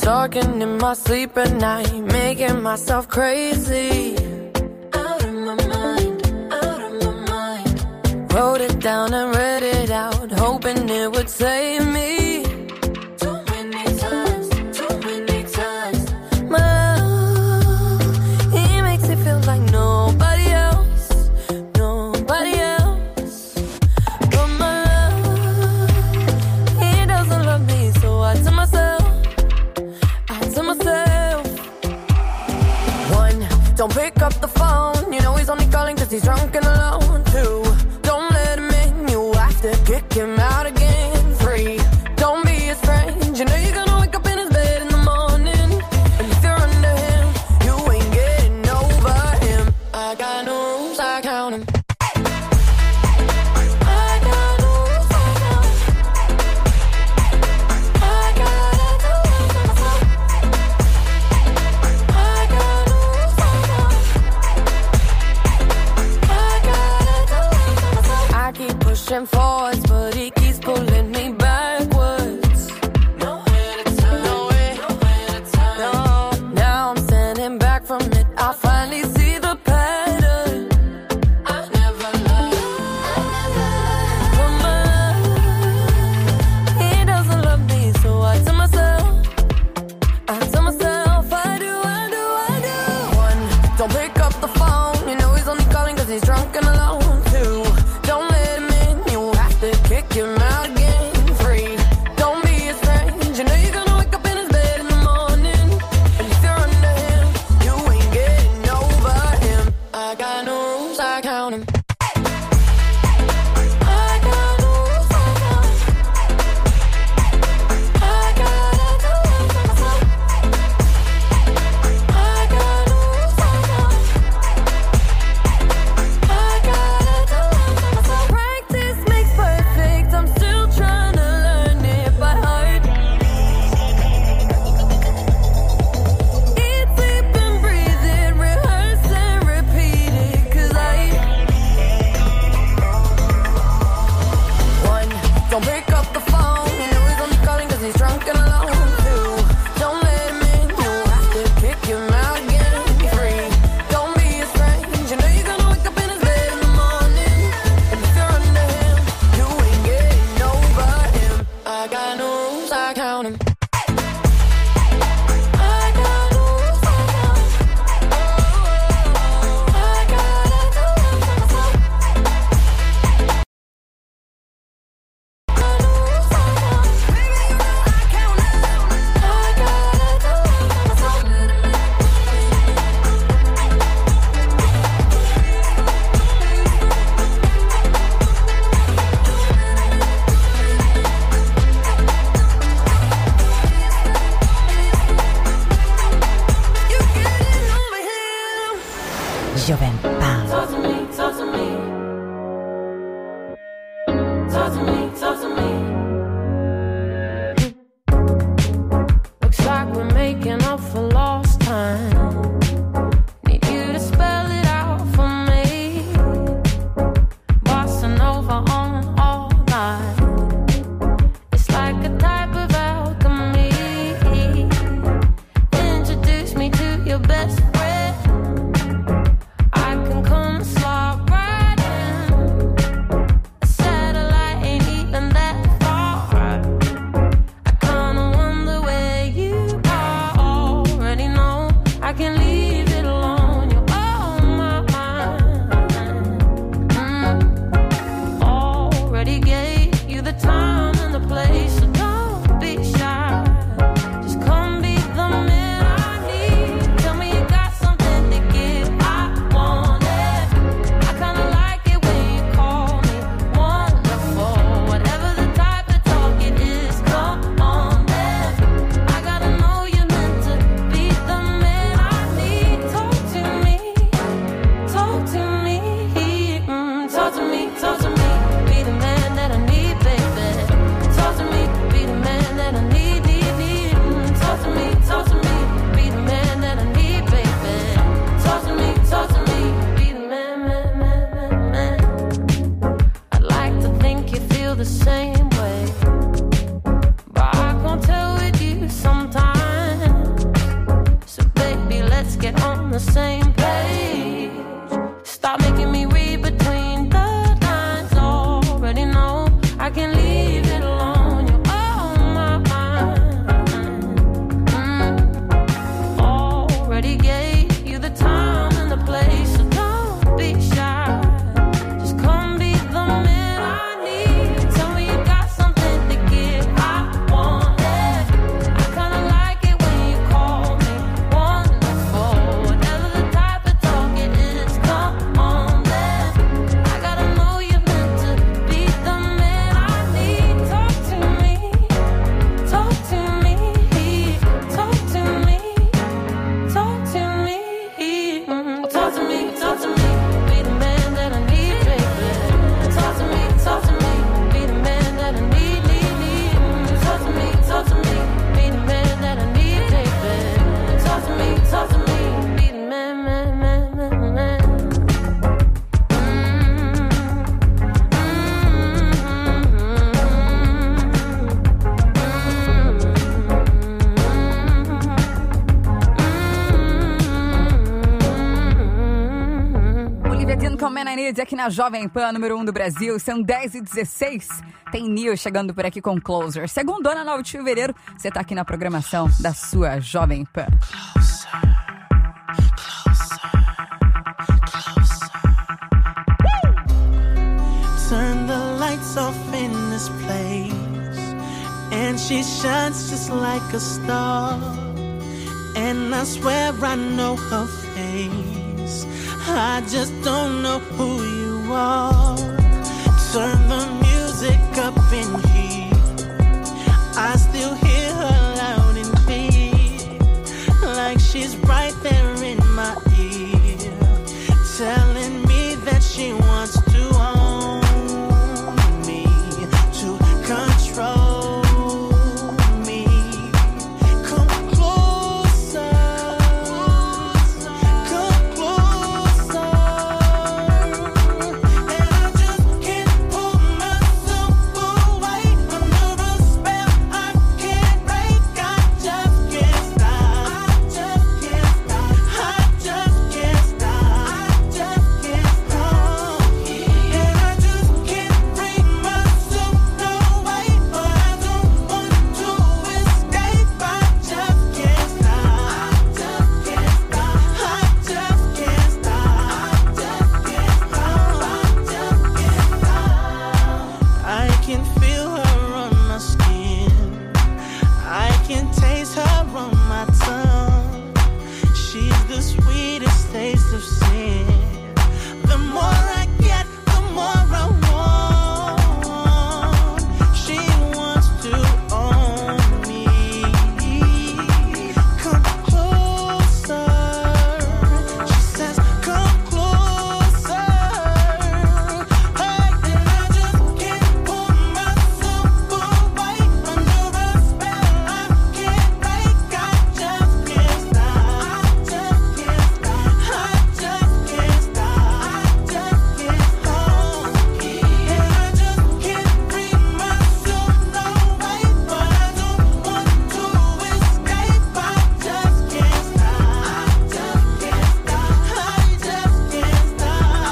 Talking in my sleep at night, making myself crazy. Out of my mind, out of my mind. Wrote it down and read it out, hoping it would save me. Too many times, too many times. My love, he makes me feel like nobody else, nobody else. But my love, he doesn't love me, so I tell myself, one, don't pick up the phone. You know he's only calling cause he's drunk and alone. Two, don't let him in. You have to kick him out again. Three, don't be his friend. You know you're gonna wake up in his bed in the morning. And if you're under him, you ain't getting over him. I got no rules, I count him. Pushing forwards, but he keeps pulling me backwards. Nowhere to turn, nowhere to turn. No, now I'm standing back from it. I finally see the pattern. I never loved. But my love, he doesn't love me, so I tell myself, I do. One, don't pick up the phone. You know he's only calling cause he's drunk and alone. Two, don't let him in. Kick him out again. Three, don't be his friend. You know you're gonna wake up in his bed in the morning. And if you're under him, you ain't getting over him. I got no rules, I count him. Aladdin com Man I Need aqui na Jovem Pan, número 1 do Brasil. São 10h16. Tem Neil chegando por aqui com Closer. Segundona, 9 de fevereiro, você tá aqui na programação da sua Jovem Pan. Turn the lights off in this place, and she shines just like a star. And I swear I know her face, I just don't know who you are. Turn the music up in here, I still hear her loud and clear, like she's right there in my ear, telling me that she wants to own me, to control me. Come closer, come closer, and I just can't pull myself away under a spell I can't break. I just can't stop, I just can't stop, I just can't stop, I just can't stop, and I just can't bring myself away, but I don't want to escape. I just can't stop, I just can't stop, I just can't stop, I just can't stop, I just can't stop. I can feel her on my skin, I can taste her on my tongue. She's the sweetest taste of sin. The more I get, the more I want. She wants to own me. Come closer, she says, come closer. Hey, and I just can't pull myself away under a spell I can't break. I just can't stop, I just can't stop, I just can't stop, I just can't stop, and I just can't bring myself away, but I don't want to escape. I just can't stop, I just can't stop, I just can't stop,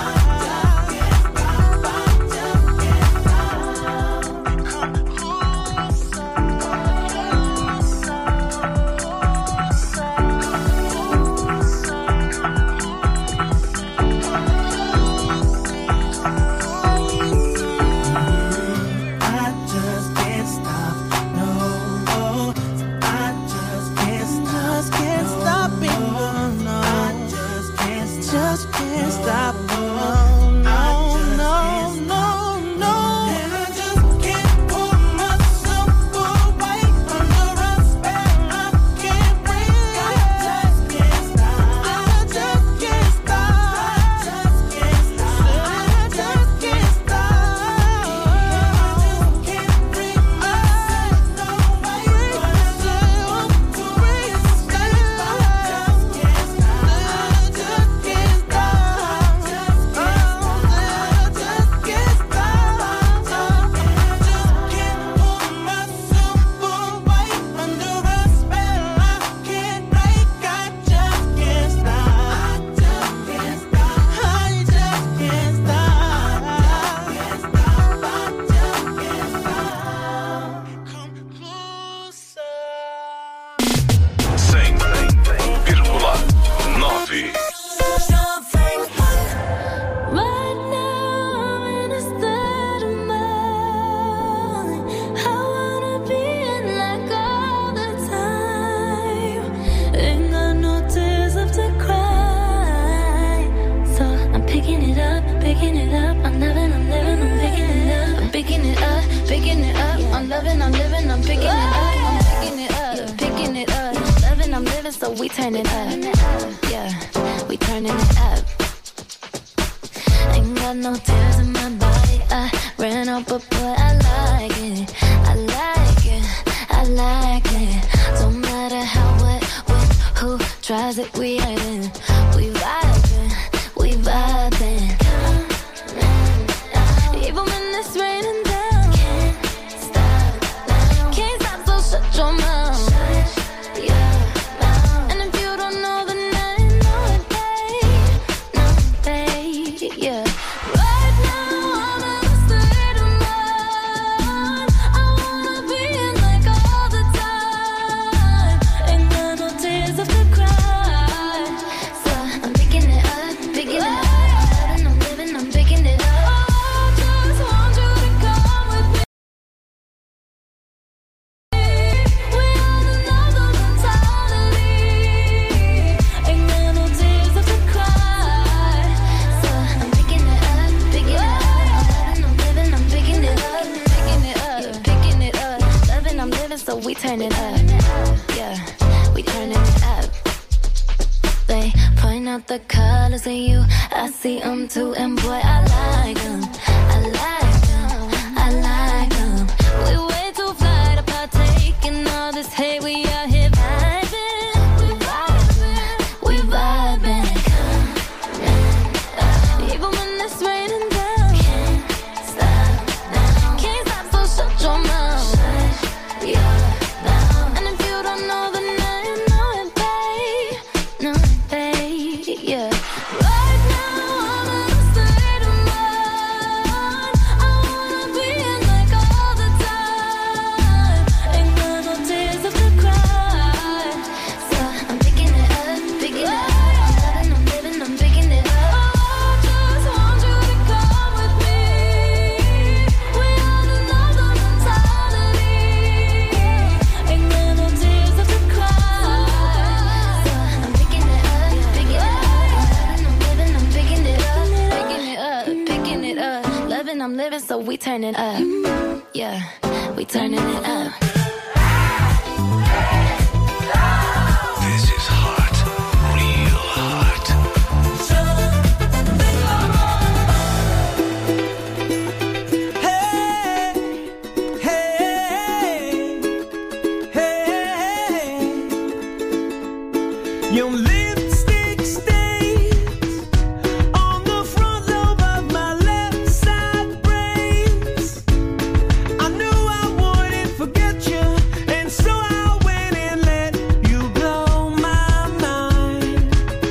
I just can't stop, no, I just can't stop it, no, I just can't stop, no, no, no, no, and I just can't pull myself away under a spell I can't break. I just can't stop, I just can't stop, I just can't stop, I just can't stop, I just can't bring myself away, but I don't want to escape. I just can't stop, I just can't so we turning up. Yeah, we turning it up. Ain't got no tears in my body. I ran out, but boy, I like it. I like it. I like it. Don't matter how, what, when, who tries it, we ain't in. We vibing, we vibing. Even when it's raining down, can't stop now. Can't stop, so shut your mouth. Shut your mouth. And if you don't know, then I know it, babe. No, babe, yeah. we turn it up. Yeah, we turning it up. They point out the colors in you, I see them too, and boy, I like them. I like them, I like them. We way too fly to partake in all this hate, we out here vibing. We vibing, we vibing. Even when it's raining down, can't stop now. Can't stop, so shut your mouth. Shut your mouth. And if you don't know, then now you know it, babe. Know it, babe. Yeah. Right now I'm in a state of mind. I wanna be in like all the time. Ain't got no tears left to cry. So I'm picking it up, picking it up. I'm loving, I'm living, I'm picking it up. Just want you to come with me. We on another mentality. Ain't got no tears left to cry. So I'm picking it up, picking it up. I'm living, I'm picking it up, picking it up, picking it up. Loving, I'm living, so we turn it up. Yeah, we turning it up. This is hot, real hot. Hey, hey, hey. Your lipstick stains on the front lobe of my left side brains. I knew I wouldn't forget you, and so I went and let you blow my mind.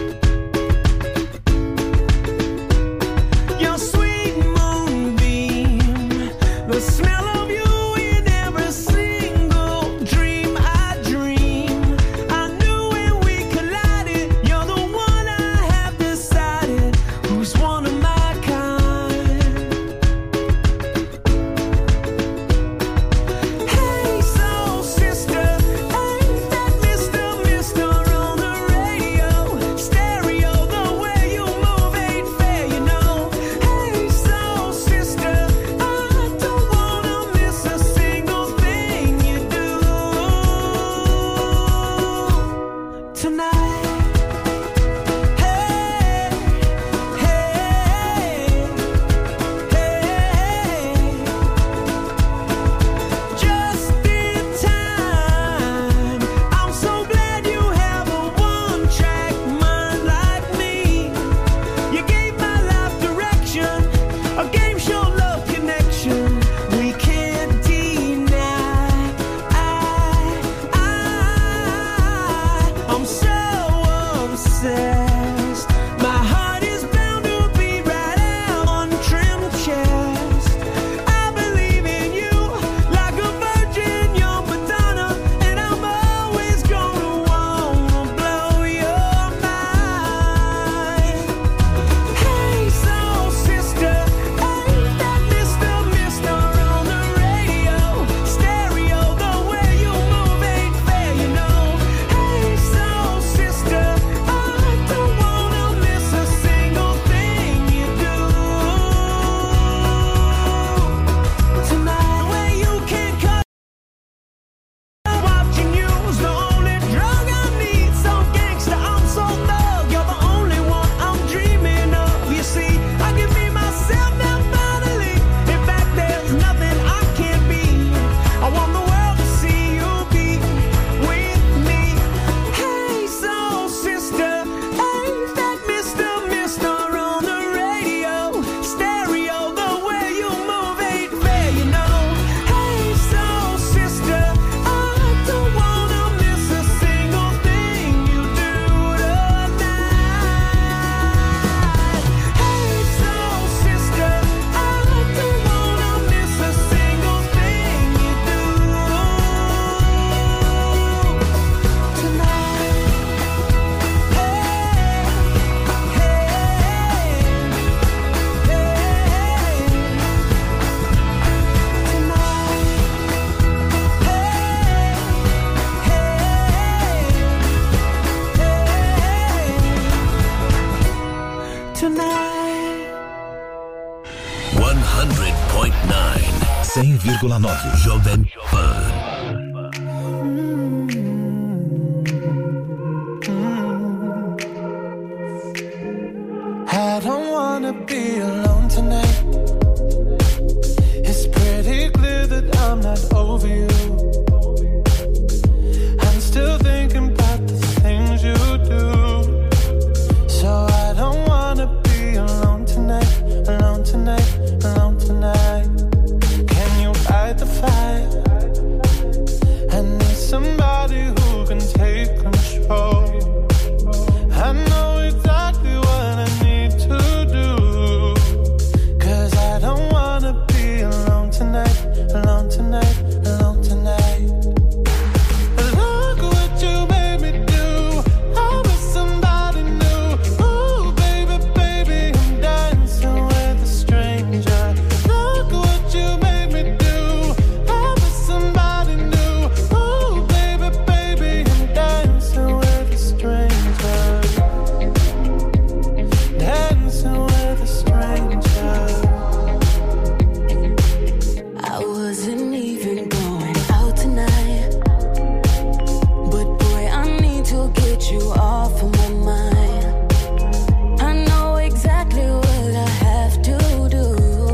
Your sweet moonbeam, the smell of you in every single dream I dream. I knew when we collided, you're the one I have decided who's one of my kind. Hey, soul sister, ain't that Mr. on the radio? Stereo, the way you move ain't fair, you know. Hey, soul sister, I don't wanna miss a single thing you do tonight. Hey, hey, hey. Just in time. I'm so glad you have a one-track mind like me. You gave my life direction, a game show love connection. We can't deny. I'm so obsessed. My heart is bound to be right out on trimmed chest. I believe in you like a virgin, you're Madonna, and I'm always gonna wanna blow your mind. Hey, soul sister, ain't that Mr. on the radio? Stereo, the way you move ain't fair, you know. Hey, soul sister, I don't wanna miss a single thing you do tonight. Where you can cut watching you's the only drug I need. So gangsta, I'm so thug. You're the only one I'm dreaming of. You see, I can be myself now finally. In fact, there's nothing I can't be. I want the world to see you be with me. Hey, soul sister, ain't that Mr. on the radio? Stereo, the way you move ain't fair, you know. Hey, soul sister, I don't wanna miss a single thing you do tonight. Hey, soul sister, I don't wanna miss a single thing you do tonight. Tonight. 100.9 100.9 Jovem Pan. be alone tonight. It's pretty clear that I'm not over you. I'm still thinking about the things you do. So I don't wanna be alone tonight, alone tonight, alone tonight. Can you fight the fire? I need somebody who can take control. I know exactly what I need to do. 'Cause I don't wanna be alone tonight, alone tonight, alone tonight. Look what you made me do. I was somebody new. Ooh, baby, baby, I'm dancing with a stranger. Look what you made me do. I was somebody new. Ooh, baby, baby, I'm dancing with a stranger. Dancing with a stranger. I wasn't even going out tonight, but boy, I need to get you off of my mind. I know exactly what I have to do.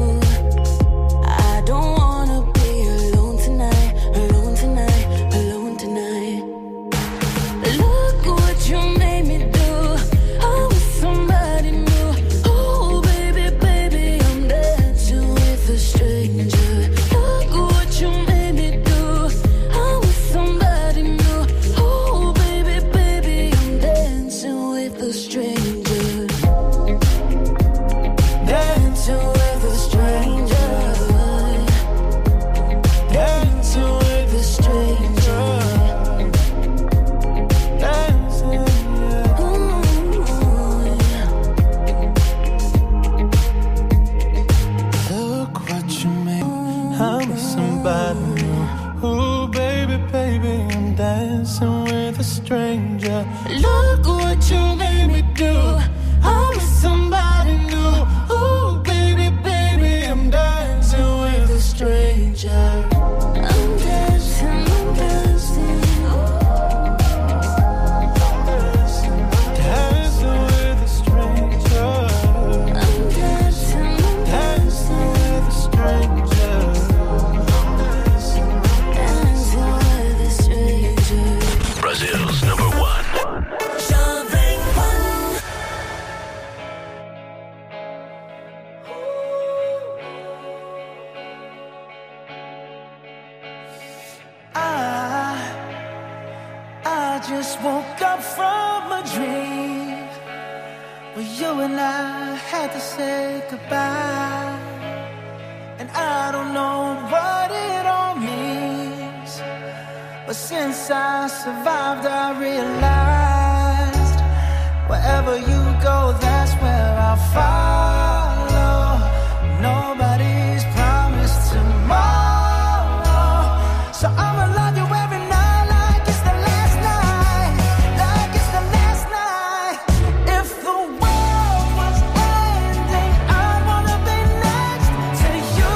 I don't wanna be alone tonight, alone tonight, alone tonight. Look what you made me do. I was somebody new. Oh, baby, baby, I'm dancing with a stranger. Look what you made me do. I was somebody new. Oh, baby, baby, I'm dancing with a stranger. Dancing with a stranger. Dancing with a stranger. Dancing, yeah. Look what you made. I'm somebody new. Ooh, baby, baby, I'm dancing with a stranger. Look what you made me do. I'm somebody new. Ooh, baby, baby, I'm dancing with a stranger. I'm dancing, I'm dancing. Dancing with a stranger. I'm dancing, I'm Dancing with a stranger. dancing with a stranger. Brazil's number one. I just woke up from a dream where you and I had to say goodbye. And I don't know what it all means, but since I survived, I realized wherever you go, that's where I'll follow. Nobody's promised tomorrow, so I'ma love you every night like it's the last night, like it's the last night. If the world was ending, I wanna be next to you.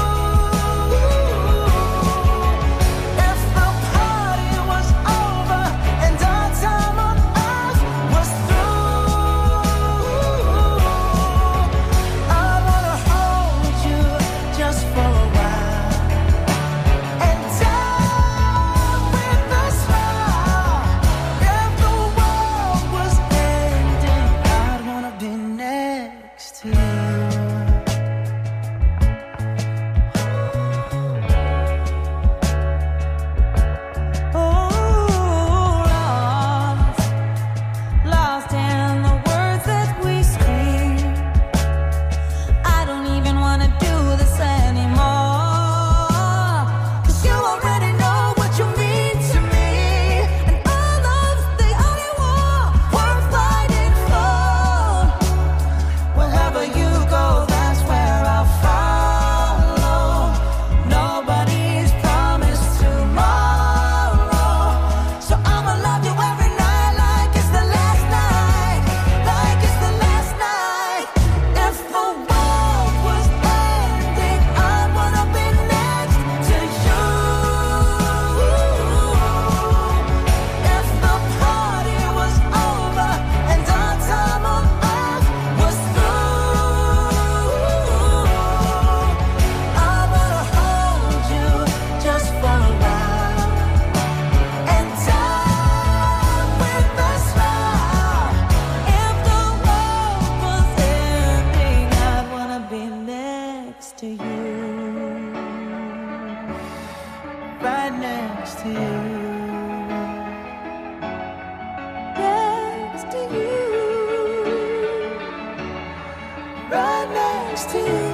If the party was over and our time on earth was through, to you. Right next to you. Next to you. Right next to you.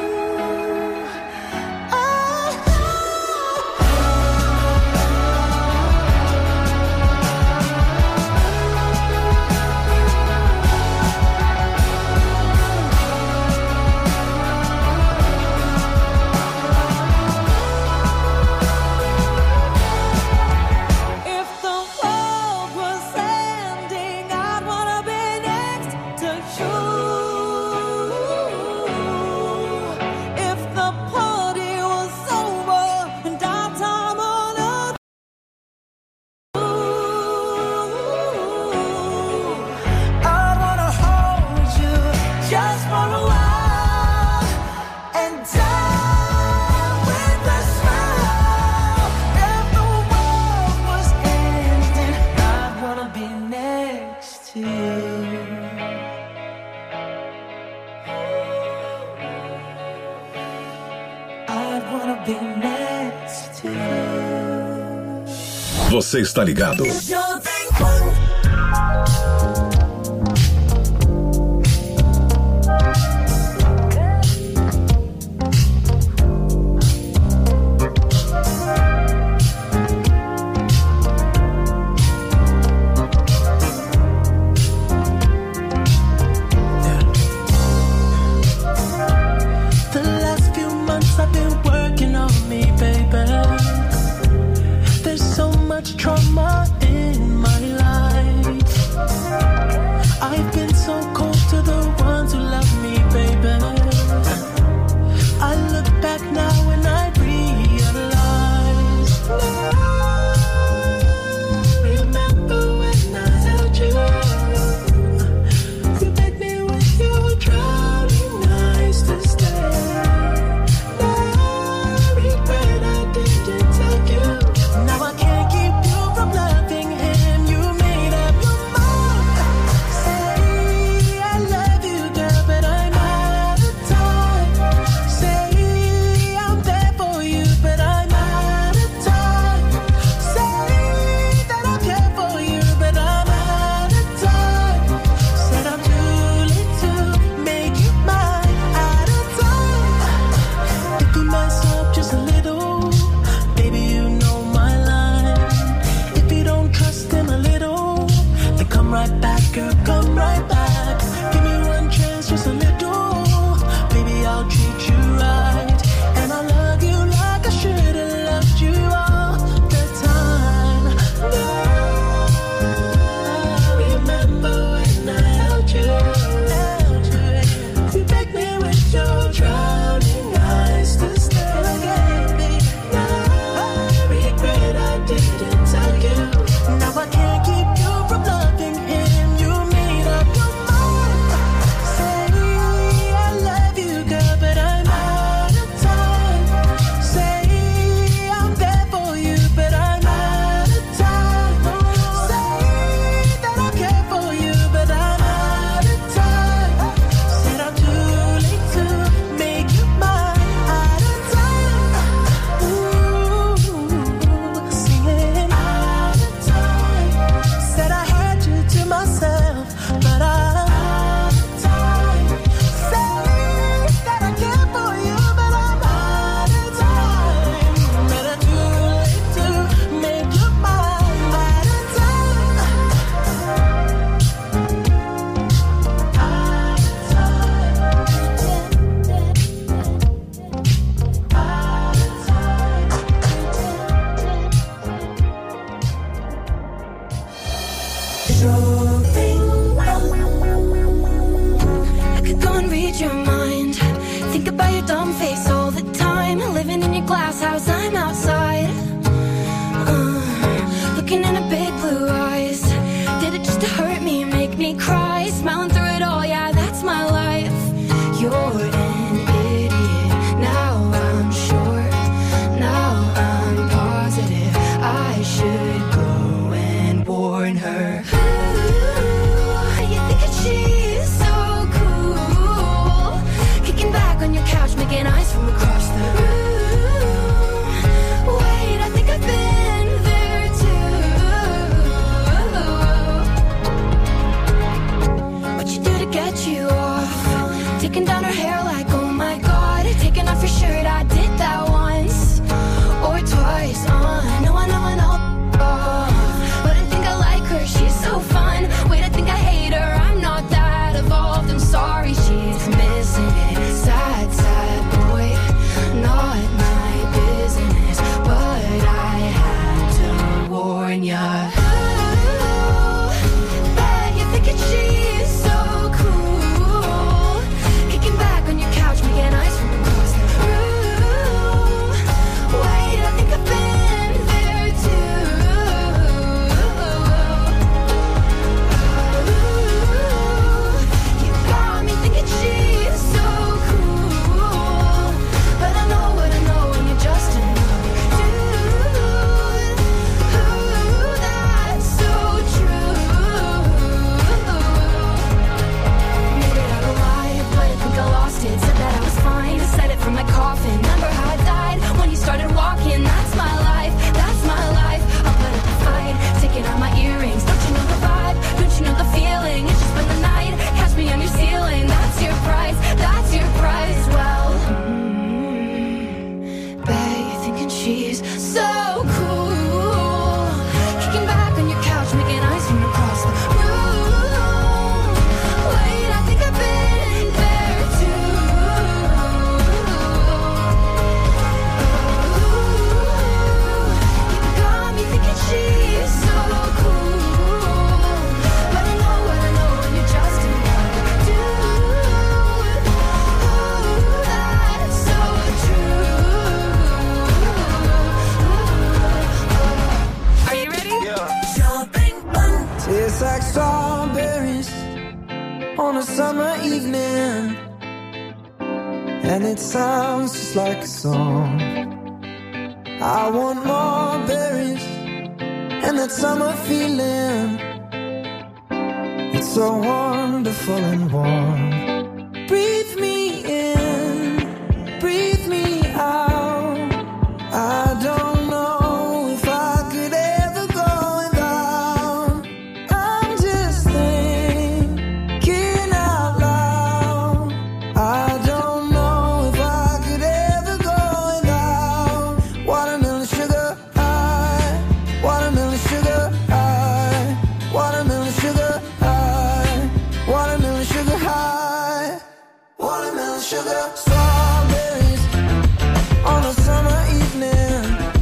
Você está ligado? Trauma in my life. I've been so cold to the ones who love me, baby. I look back now and I realize. Remember when I held you? You begged me with your drowning eyes to stay. I regret I didn't tell you. Now I can't keep from loving him. You made up your mind. Say I love you, girl, but I'm out of time. Say I'm there for you, but I'm out of time. Say that I care for you, but I'm out of time. Said I'm too late to make you mine. Out of time. If you mess up just a little, baby, you know my line. If you don't trust him a little, then come right back, girl, come right back. Give me one chance, just a little. Baby, I'll treat you right. And I'll love you like I should have loved you all the time. Remember when I held you? You begged me with your drowning eyes to stay. I regret I didn't tell you. Now I can't keep you from loving him. You made up your mind. Say I love you, girl, but I'm out of time. Say I'm there for you, but I'm out of time. Say that I care for you, but I'm out of time. Said I'm too late to make you mine. Out of time. Ooh, singing out of time. Said I had you to myself, but I'm out of time. Say that I care for you, but I'm out of time. But I'm too late to make you mine. Out of time. Out of I could go and read your mind. Think about your dumb face all the time. Living in your glass house, I'm outside. Looking in her big blue eyes. Did it just to hurt me and make me cry? Smiling through it all, yeah, that's my life. You're an idiot. Now I'm sure. Now I'm positive. I should go and warn her. Ooh, you think that she's so cool? Kicking back on your couch, making eyes from across the room. Wait, I think I've been there too. What you do to get you off? Taking down her hair like, oh my god. Taking off your shirt, I did that once or twice. I know. But I think I like her, she's so fun. Wait, I think I hate her, I'm not that evolved. I'm sorry, she's missing it. Sad, sad boy, not my business. But I had to warn ya. Bet you're thinking she's so cool. Kicking back on your couch, making eyes from across the room. Wait, I think I've been there too. You got me thinking she's so cool. But I know what I know, and you're just another dude. That's so true. Made it out alive, but I think I lost it. Said that I was fine, said it from my coffin. Remember how I died when you started walking? That's my life, that's my life. I'll put up a fight, taking out my earrings. Don't you know the vibe? Don't you know the feeling? It's just been the night, catch me on your ceiling. That's your price, that's your price. Well, bet you're thinking she's so cool. Kicking back on your couch, making eyes from across the room. Wait, I think I've been there too. You got me thinking she's so cool. But I know what I know, and you're just another dude. That's so true. Are you ready? Tastes like strawberries on a summer evening, and it sounds just like a song. I want more berries and that summer feeling. It's so wonderful and warm. Breathe me in, breathe me out. I don't know if I could ever go without. I'm just thinking out loud. I don't know if I could ever go without watermelon sugar high, watermelon sugar high, watermelon sugar high, watermelon sugar high, watermelon sugar. Strawberries on a summer evening.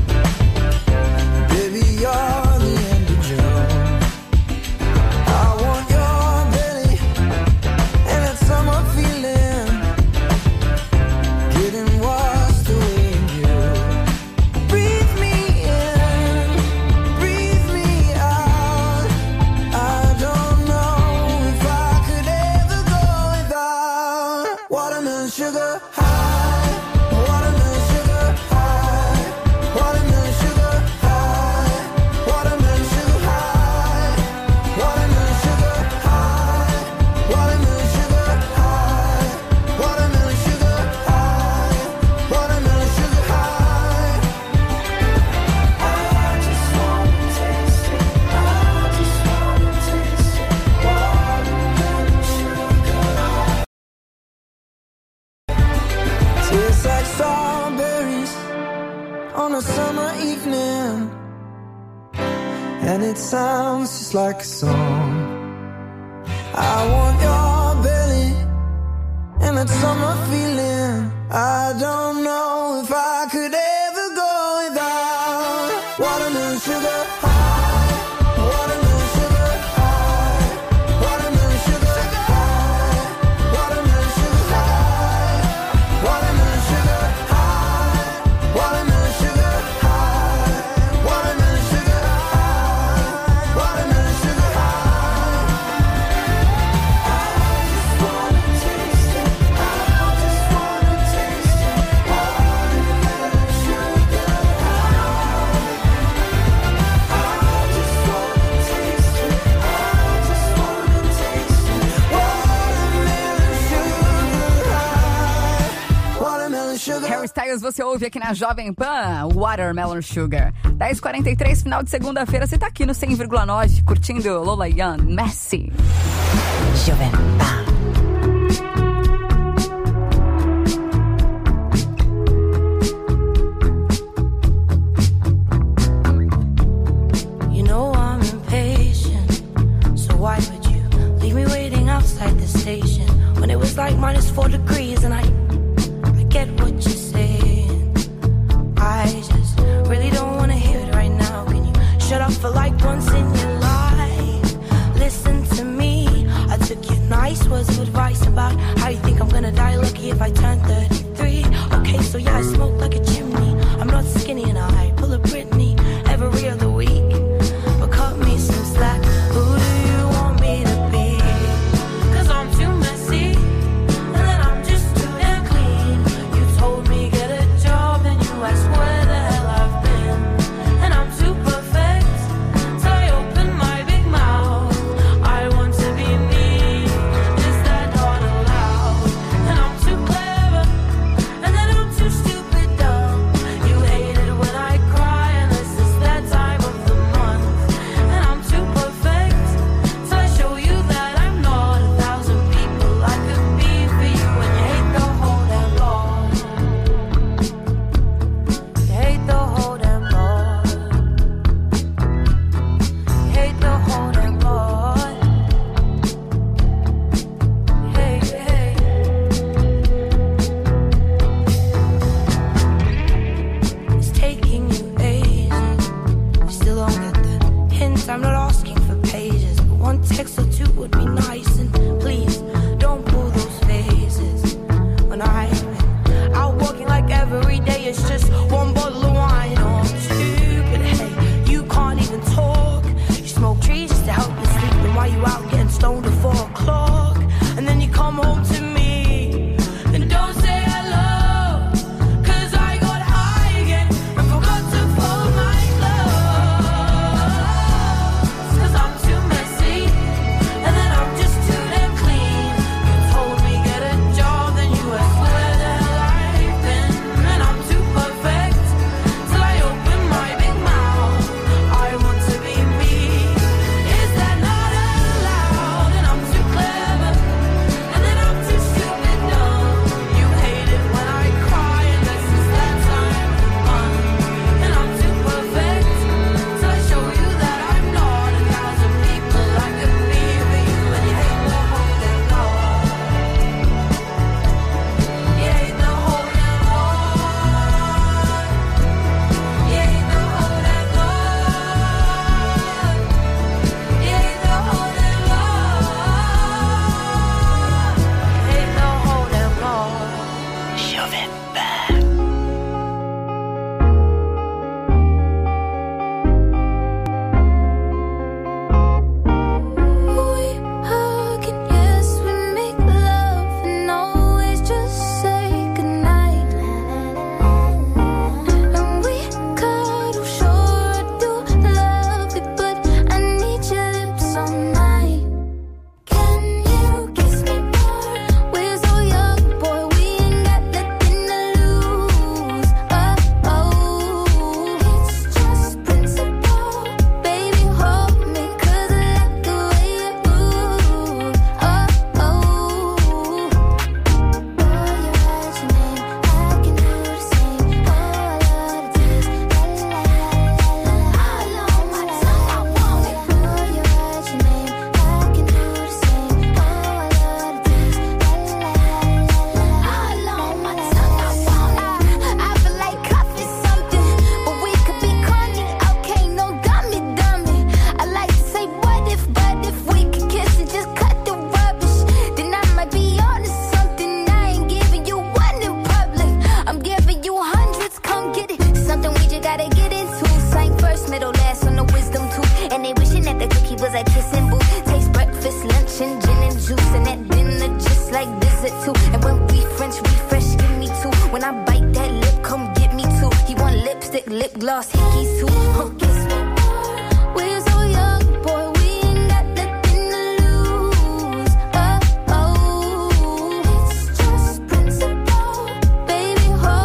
Baby, you're the end of June. I want your belly and that summer feeling. Getting washed away in you. Breathe me in, breathe me out. I don't know if I could ever go without watermelon sugar high, watermelon sugar high, watermelon sugar high, watermelon sugar high, watermelon sugar high, watermelon sugar high, watermelon sugar high, watermelon sugar high. I just wanna taste it. I just wanna taste it. Watermelon sugar high. Tastes like strawberries on a summer evening, and it sounds just like a song. I want your belly and that summer feeling. I don't know if I could ever go without watermelon sugar high, watermelon sugar high, watermelon sugar high, watermelon sugar high, watermelon sugar high, watermelon sugar high, watermelon sugar high, watermelon sugar high. I just wanna taste it. I just wanna taste it. Harry Styles, você ouve aqui na Jovem Pan, Watermelon Sugar. 10h43, final de segunda-feira, você tá aqui no 100,9, curtindo Lola Young, Messi. Jovem Pan. You know I'm impatient, so why would you leave me waiting outside the station when it was like -4 degrees and I get what you're saying. I just really don't want to hear it right now. Can you shut up for like once in your life? Listen to me. I took your nice words of advice about how you think I'm gonna die lucky if I turn 33. Okay, so yeah, I smoke like a chimney. I'm not skinny and I pull a Britney every other week. But cut me some slack. Who do you want me to be? 'Cause I'm too messy. And then I'm just too damn clean. You told me get a job and you asked where the hell I've been. And I'm too perfect. So I open my big mouth. I want to be me. Is that not allowed? And I'm too clever. And then I'm too stupid dumb. You hate it when I cry and this is that time of the month. And I'm too perfect. So I show you that I'm not 1,000 people I could be for you. And you hate the whole damn lot. You hate the whole damn lot. You hate the whole damn lot. Hey, hey. It's taking you ages. You still don't get the hint. I'm not asking for pages, but one text or two would be nice. And please don't pull those faces. When I've been out walking like every day, it's just one bottle of wine. Oh, I'm stupid. Hey, you can't even talk. You smoke trees just to help you sleep. And while you out getting stoned at 4 o'clock, and then you come home to me and don't say hello. 'Cause I got high again and forgot to fold my clothes. 'Cause I'm too messy and then I'm just too damn clean. You told me get a job, then you asked where the hell I've been. And I'm too perfect till I open my big mouth. I want to be me. Is that not allowed? And I'm too clever. And then I'm too stupid dumb. You hate it when I cry and this is that time of the month. And I'm too perfect till I show you that I'm not 1,000 people I could be for you. And you hate the whole damn lot. You hate the whole damn lot. You hate the whole damn lot. You hate the whole damn lot. You hate the whole damn lot. Shove it back. We hug and yes, we make love and always just say goodnight. And we cuddle, sure I do love it, but I need your lips all night. Can you kiss me more? We're so young, boy, we ain't got nothing to lose. It's just principle. Baby, hold me, 'cause I like the way you move. Boy, you write your name, I can do the same. Oh, I love the taste, la la la la la. All on my tongue, I want it. Boy, you write your name, I can do the same. Oh, I love the taste, la la la la la. All on my tongue, I want it. I feel like coffee something, but we could be corny, okay? No dummy. I like to say what if, but if we could kiss and just cut the rubbish, then I might be onto something. I ain't giving you one in public, I'm giving you hundreds. Come get it, something we just gotta get into. Sang first, middle, last on the wisdom tooth. And they wishing that the cookie was a kissing booth. Taste breakfast, lunch, and gin and juice, and that dinner just like dessert too. And when we French refresh, give me two. When I bite that lip, come get me two. He want lipstick, lip gloss, hickeys too. Kiss me more. We're so young, boy, we ain't got nothing to lose. It's just principle. Baby, hold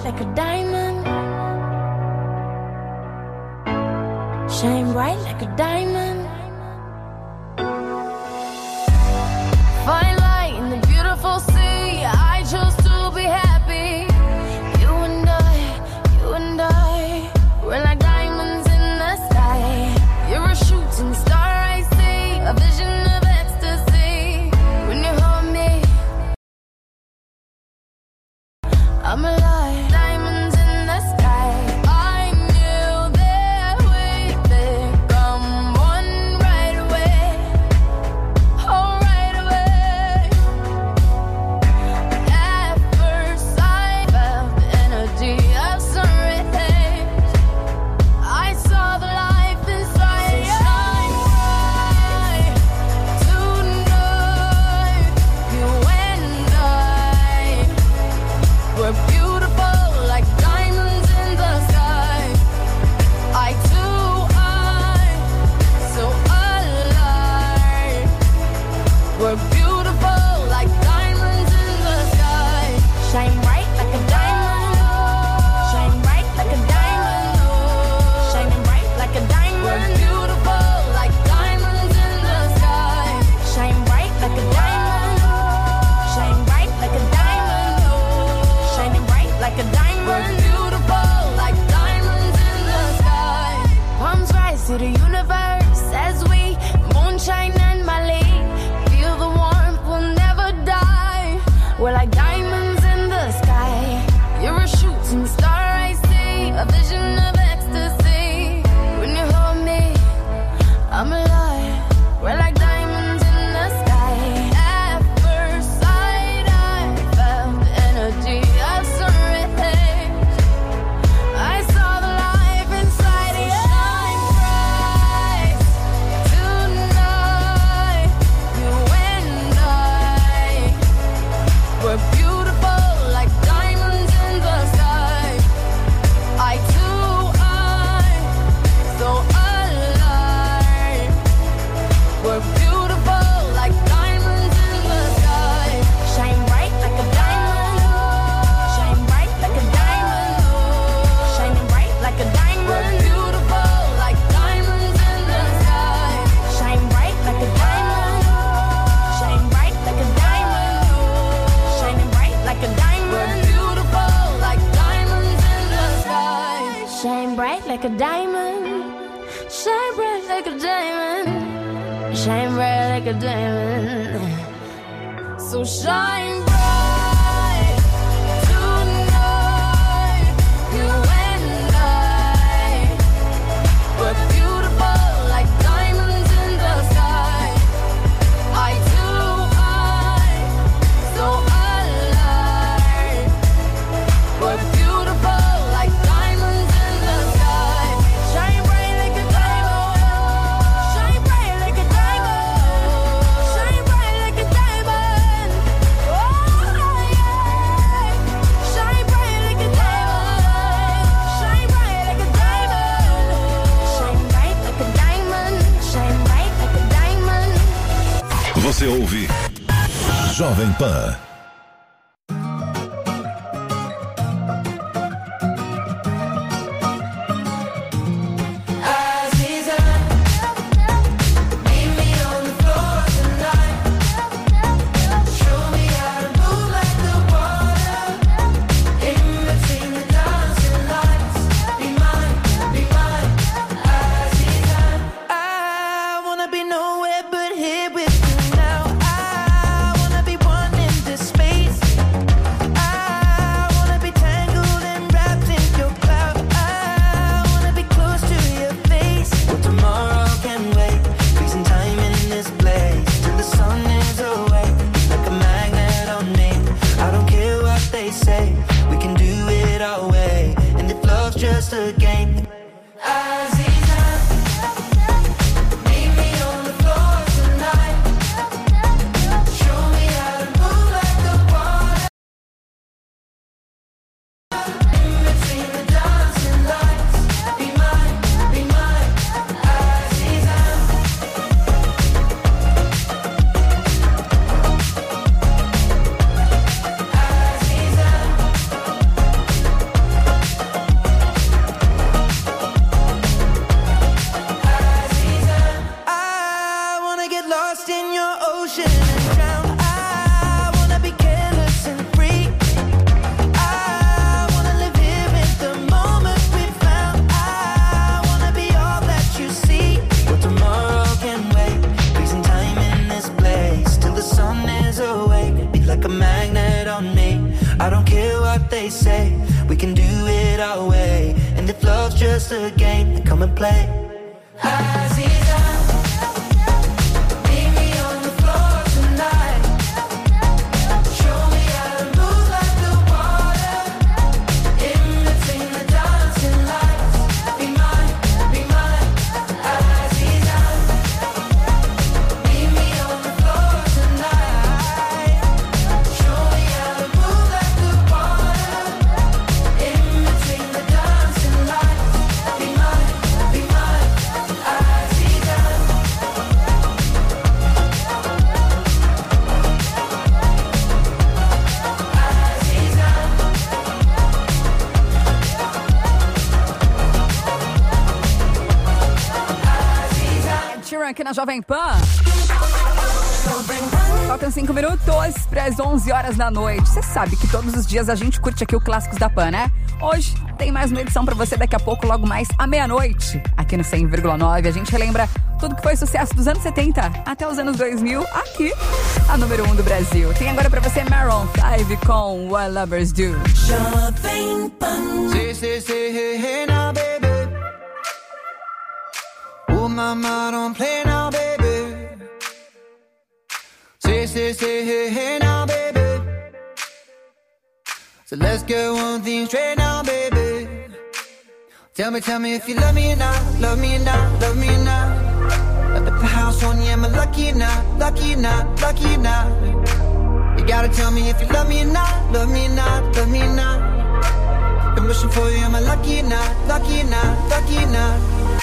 like a diamond. Shine bright like a diamond. Fine light in the beautiful sea. I chose to be happy. You and I, we're like diamonds in the sky. You're a shooting star, I see, a vision of ecstasy. When you hold me, I'm alive. Diamonds in the sky. I knew that we'd become one right away. Oh, right away. At first I felt the energy of sun rays. I saw the life inside you. Shine bright tonight. You and I were beautiful like diamonds in the sky. I too, so alive. We're beautiful like diamonds in the sky. Shine bright like a diamond. Shine bright like a diamond. Shining bright like a diamond. We're beautiful like diamonds in the sky. Shine bright like a diamond. Shine bright like a diamond. Shining bright like a diamond. We're beautiful like diamonds in the sky. Palms rise to the universe as we moonshine and Mali. Feel the warmth, we'll never die. We're like diamonds in the sky. You're a shooting star, I see, a vision of ecstasy. When you hold me, I'm alive. We're like diamonds in the sky. At first sight, I felt the energy of sun rays. I saw the life inside you. Shine bright tonight. You and I were beautiful like diamonds in the sky. I too, so alive. We're beautiful like diamonds in the sky. Shine bright like a diamond. Shine bright like a diamond. Shining bright like a diamond. We're beautiful like diamonds in the sky. Shine bright like a diamond. Shine bright like a diamond. Shining bright like a diamond. We're beautiful like diamonds in the sky. Shine bright like a diamond. Shine bright like a diamond. Shine bright like a diamond. So shine bright tonight. You and I were beautiful like diamonds in the sky. I too, so alive. We're beautiful like diamonds in the sky. Shine bright like a diamond. Shine bright like a diamond. Shine bright like a diamond. Oh yeah. Shine bright like a diamond. Shine bright like a diamond. Shine bright like a diamond. Shine bright like a diamond. Você ouve Jovem Pan. I wanna be nowhere but here with you now. I wanna be one in this lost in your ocean and drown. I wanna be careless and free. I wanna live here in the moment we found. I wanna be all that you see. But tomorrow can wait. Freezing time in this place till the sun is awake. Be like a magnet on me. I don't care what they say. We can do it our way. And if love's just a game, then come and play. Aziza, meet me on the floor tonight. Show me how to move like the water. In between the dancing lights. Be mine, Aziza. Meet me on the floor tonight. Show me how to move like the water. In between the dancing lights. Be mine, Aziza. Sheeran aqui na Jovem Pan. Faltam 5 minutos para as 11 horas da noite. Você sabe que todos os dias a gente curte aqui o Clássicos da Pan, né? Hoje tem mais uma edição pra você daqui a pouco, logo mais à meia-noite. Aqui no 100,9 a gente relembra tudo que foi sucesso dos anos 70 até os anos 2000, aqui, a número 1 do Brasil. Tem agora pra você Maroon 5 com What Lovers Do. Jovem Pan. Say, hey, hey now, baby. Oh, mama, don't play now, baby. Say, hey, hey now, baby. So let's get one thing straight now, baby. Tell me if you love me or not, love me or not, love me or not. I put the house on you, am I lucky or not, lucky or not, lucky or not? You gotta tell me if you love me or not, love me or not, love me or not. Been wishing for you, am I lucky or not, lucky or not, lucky or not?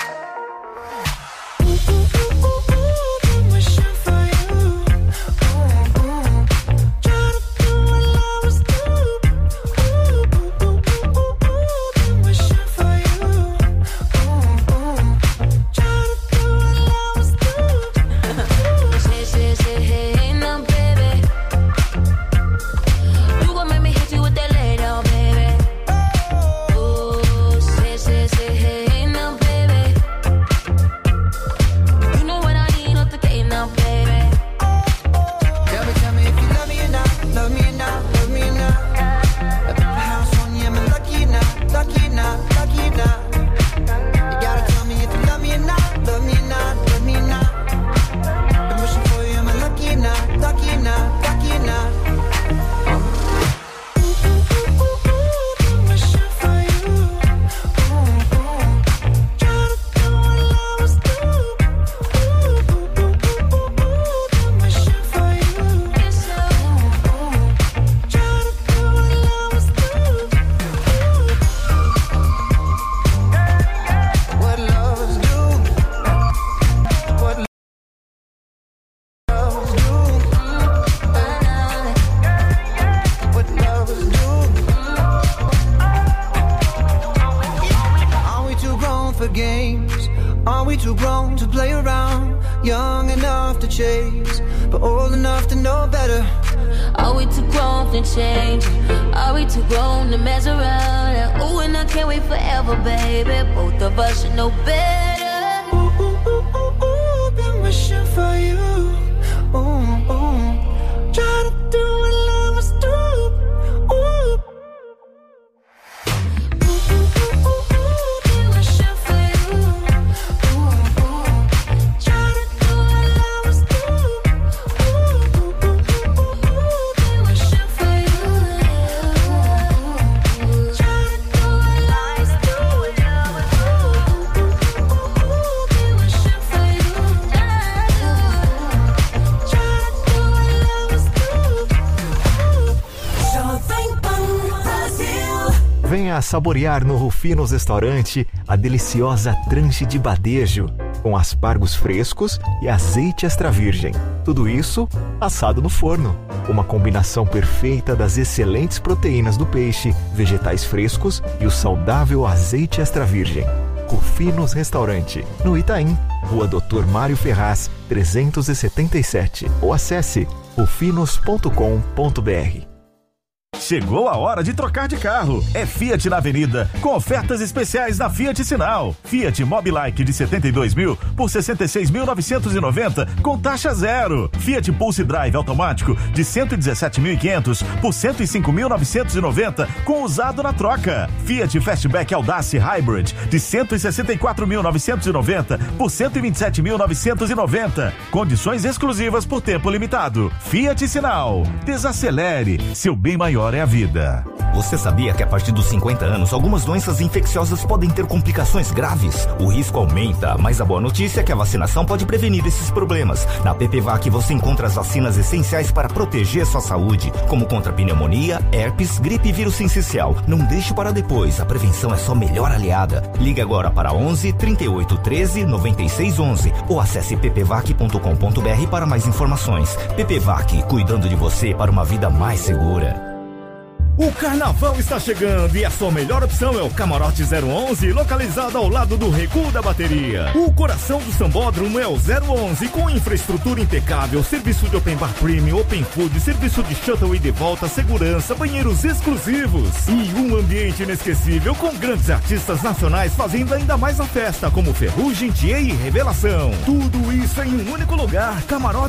Venha saborear no Rufinos Restaurante a deliciosa tranche de badejo, com aspargos frescos e azeite extra virgem. Tudo isso assado no forno. Uma combinação perfeita das excelentes proteínas do peixe, vegetais frescos e o saudável azeite extra virgem. Rufinos Restaurante, no Itaim. Rua Dr. Mário Ferraz, 377. Ou acesse rufinos.com.br. Chegou a hora de trocar de carro. É Fiat na Avenida, com ofertas especiais na Fiat Sinal. Fiat Mobilike de 72 mil por 66.990 com taxa zero. Fiat Pulse Drive automático de 117.500 por 105.990 com usado na troca. Fiat Fastback Audace Hybrid de 164.990 por 127.990. Condições exclusivas por tempo limitado. Fiat Sinal. Desacelere. Seu bem maior é a vida. Você sabia que a partir dos 50 anos, algumas doenças infecciosas podem ter complicações graves? O risco aumenta, mas a boa notícia é que a vacinação pode prevenir esses problemas. Na PPVAC você encontra as vacinas essenciais para proteger sua saúde, como contra pneumonia, herpes, gripe e vírus sincicial. Não deixe para depois, a prevenção é sua melhor aliada. Ligue agora para 11 38 13 96 11 ou acesse ppvac.com.br para mais informações. PPVAC, cuidando de você para uma vida mais segura. O carnaval está chegando e a sua melhor opção é o Camarote 011, localizado ao lado do Recuo da Bateria. O coração do Sambódromo é o 011, com infraestrutura impecável, serviço de open bar premium, open food, serviço de shuttle e de volta, segurança, banheiros exclusivos e um ambiente inesquecível com grandes artistas nacionais fazendo ainda mais a festa, como Ferrugem, Thier e Revelação. Tudo isso em um único lugar,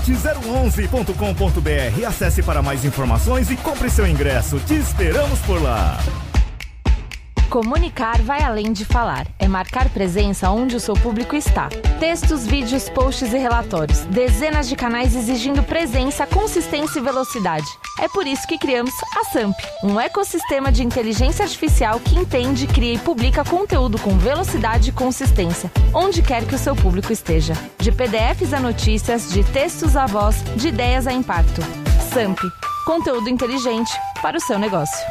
camarote011.com.br. Acesse para mais informações e compre seu ingresso. Te esperamos por lá. Comunicar vai além de falar. É marcar presença onde o seu público está. Textos, vídeos, posts e relatórios. Dezenas de canais exigindo presença, consistência e velocidade. É por isso que criamos a SAMP, um ecossistema de inteligência artificial que entende, cria e publica conteúdo com velocidade e consistência, onde quer que o seu público esteja. De PDFs a notícias, de textos a voz, de ideias a impacto. SAMP, conteúdo inteligente para o seu negócio.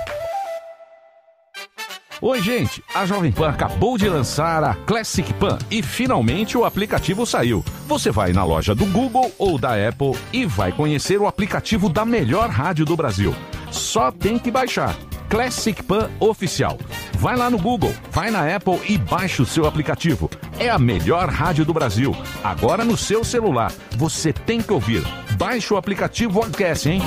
Oi, gente! A Jovem Pan acabou de lançar a Classic Pan e finalmente o aplicativo saiu. Você vai na loja do Google ou da Apple e vai conhecer o aplicativo da melhor rádio do Brasil. Só tem que baixar. Classic Pan Oficial. Vai lá no Google, vai na Apple e baixa o seu aplicativo. É a melhor rádio do Brasil. Agora no seu celular. Você tem que ouvir. Baixe o aplicativo Podcast, hein?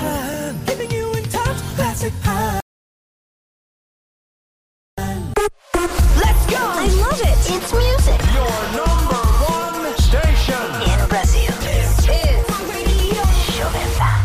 Let's go! I love it! It's music! Your number one station! In Brazil. This is Radio Jovem Pan.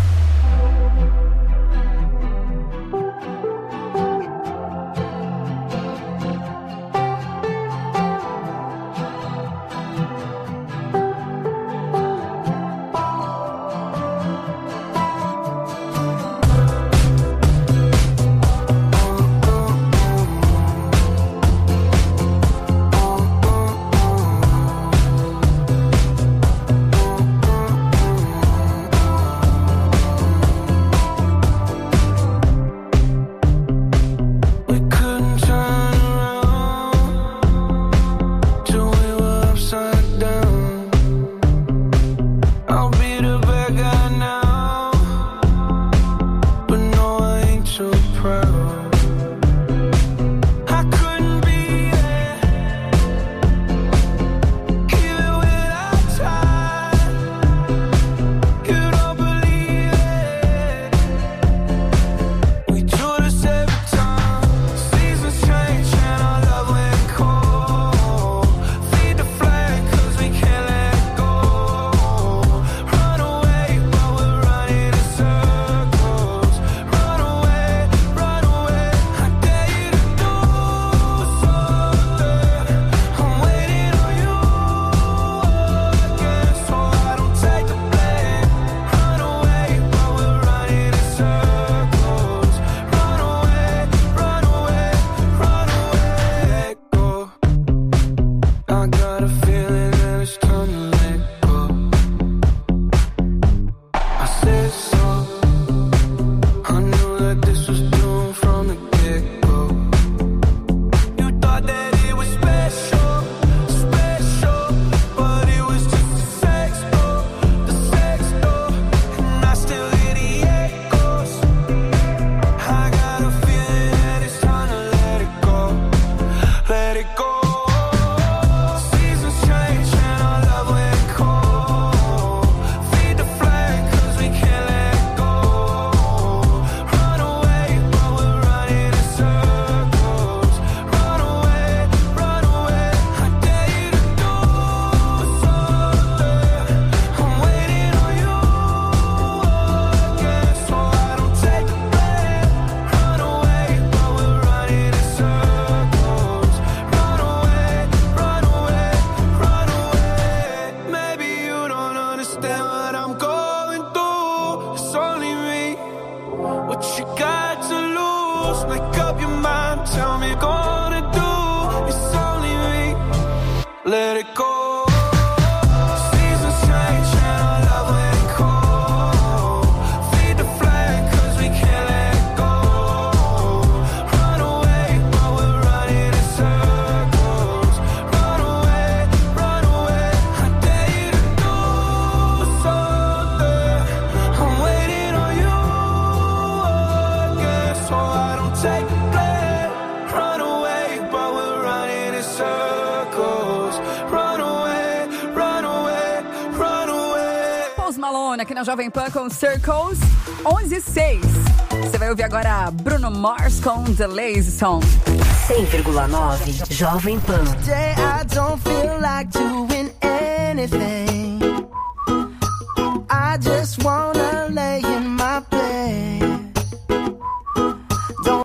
lose. Make up your mind, tell me what gonna do. It's only me, let it go. Seasons change and our love ain't cold. Feed the flame cause we can't let it go. Run away while we're running in circles. Run away, I dare you to do something. I'm waiting on you again, so I don't take the blame. Run away while we're running in circles. Run away, run away, run away. Post Malone aqui na Jovem Pan com Circles 11:06. Você vai ouvir agora Bruno Mars com The Lazy Song. 100,9 Jovem Pan. Today I don't feel like doing anything. I just wanna lay in my bed. Don't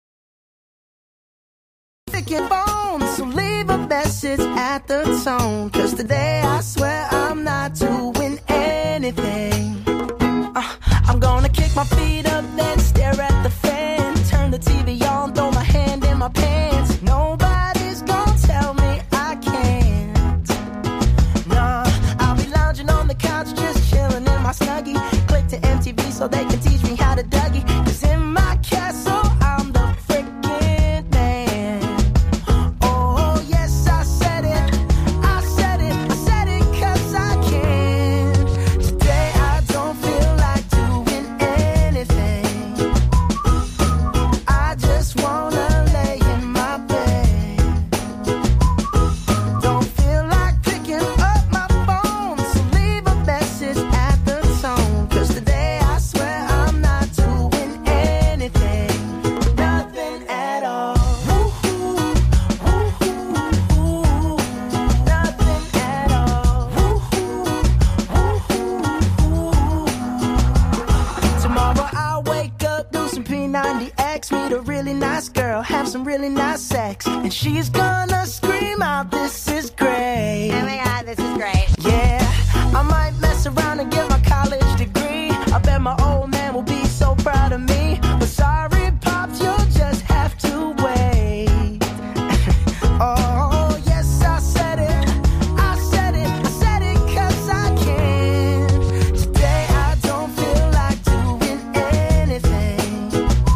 pick your phone, so leave a message at the tone. Cause today I swear I'm not doing anything. I'm gonna kick my feet up, then stare at the fan. Turn the TV on, throw my hand in my pants. Nobody's gonna tell me I can't. Nah, I'll be lounging on the couch, just chilling in my Snuggie. Click to MTV so they can teach me how to Dougie. Cause in my castle, I'm the freaking man. Oh, yes, I said it. I said it. I said it cause I can. Today I don't feel like doing anything. I just wanna lay in my bed. Don't feel like picking up my phone, so leave a message at the tone. Cause today I swear I'm not doing anything. Nothing at all. Woo-hoo, woo-hoo, woo-hoo. Nothing at all. Woo-hoo, woo-hoo, woo-hoo. Tomorrow I'll wake up, do some P90X, meet a really nice girl, have some really nice sex, and she's gonna scream out, "This is great." Oh my god, this is great. Yeah, I might mess around and get my college degree. I bet my old man will be so proud of me. But sorry, Pops, you'll just have to wait. Oh, yes, I said it. I said it. I said it cause I can. Today I don't feel like doing anything.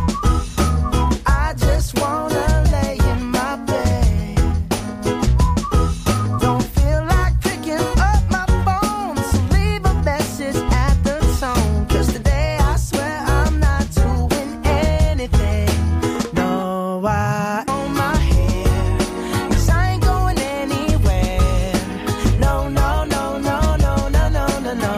I just wanna lay in my bed. Don't feel like picking up my phone, so leave a message at the tone. Cause today I swear I'm not doing anything. No, I own my hair, cause I ain't going anywhere. No, no, no, no, no, no, no, no, no.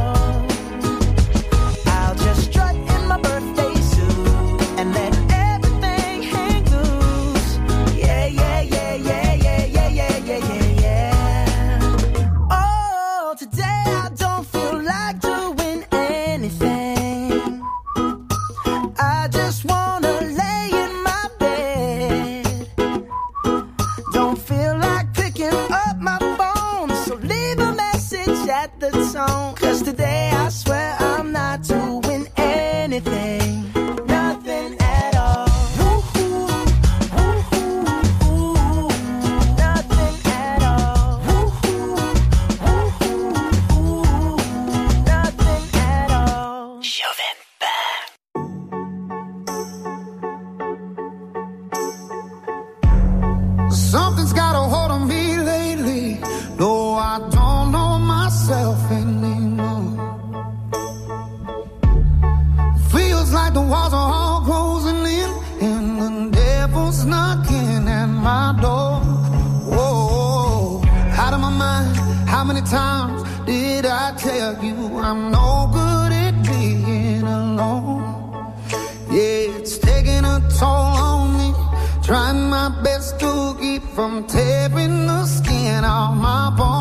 I'll just strut in my birthday suit and let everything hang loose. Yeah, yeah, yeah, yeah, yeah, yeah, yeah, yeah, yeah, yeah. Oh, today I don't feel like doing anything. I just wanna lay in my bed. Don't feel like picking up my phone, so leave a message at the tone. Cause today I swear I'm not doing anything. Nothing at all. Woo-hoo, woo-hoo, woo-hoo. Nothing at all. Woo-hoo, woo-hoo, woo-hoo. Nothing at all. Jovem Something's got a hold on me lately. No, I don't know myself anymore. Feels like the walls are all closing in, and the devil's knocking at my door. Whoa, out of my mind. How many times did I tell you I'm no good at being alone? Yeah, it's taking a toll on me. Trying my best to keep from tearing the skin off my bones.